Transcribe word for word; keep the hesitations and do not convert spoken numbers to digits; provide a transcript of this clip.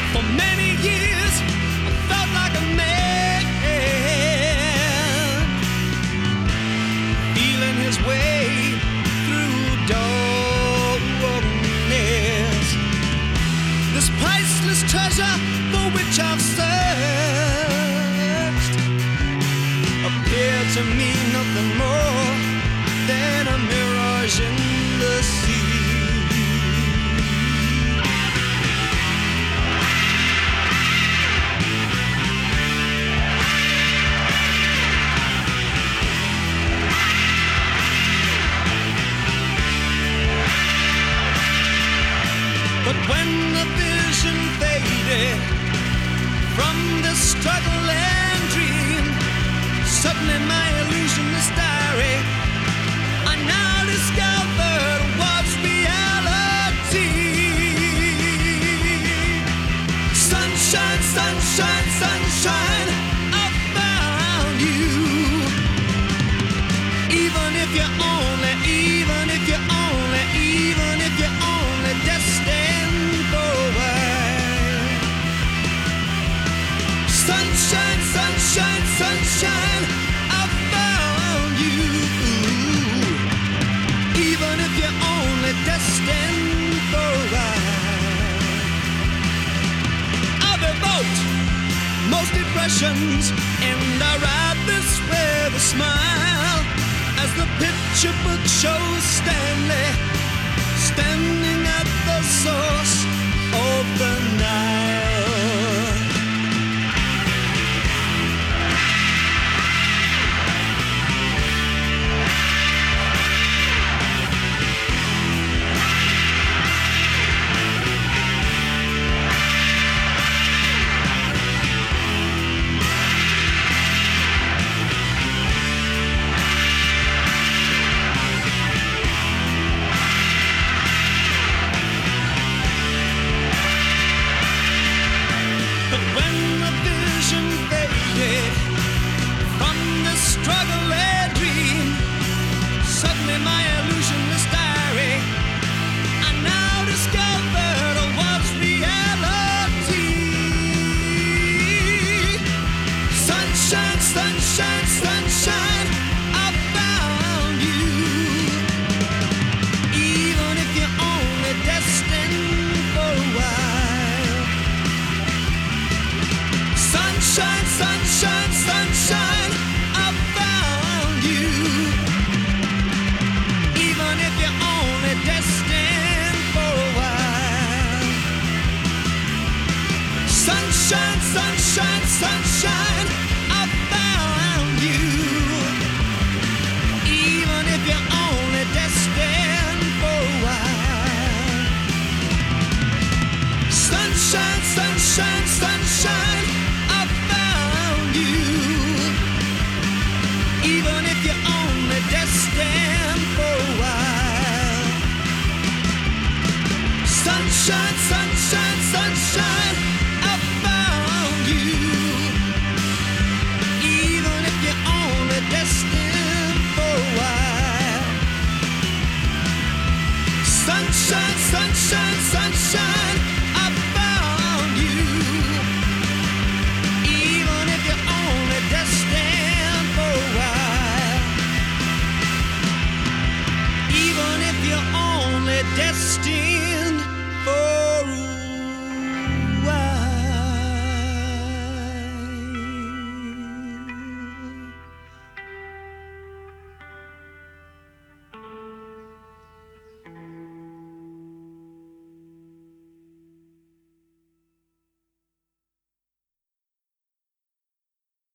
For many years I felt like a man, feeling his way through darkness. This priceless treasure for which I've searched appeared to me nothing more than a mirage in the sea. But when the vision faded from the struggle and dream, suddenly my illusionist diary I now discovered was reality. Sunshine, sunshine, sunshine, I found you. Even if you're only, even if you're only, even if you're only destined for a while. Sunshine, sunshine, sunshine, I found you. Even if you're only destined for a while. I'll revolt most depressions and I write this with a smile, as the picture book shows Stanley standing at the source of the Nile. Sunshine, sunshine, I found you. Even if you're only destined for a while. Sunshine, sunshine, sunshine, I found you. Even if you're only destined for a while. Sunshine, sunshine, sunshine, I found you. Even if you're only destined for a while. Sunshine, sunshine, sunshine, I found you. Even if you're only destined for a while. Sunshine, sunshine, sunshine, I found you. Even if you're only destined for a while. Sunshine, sunshine, sunshine, I found you. Even if you're only destined for a while. Even if you're only destined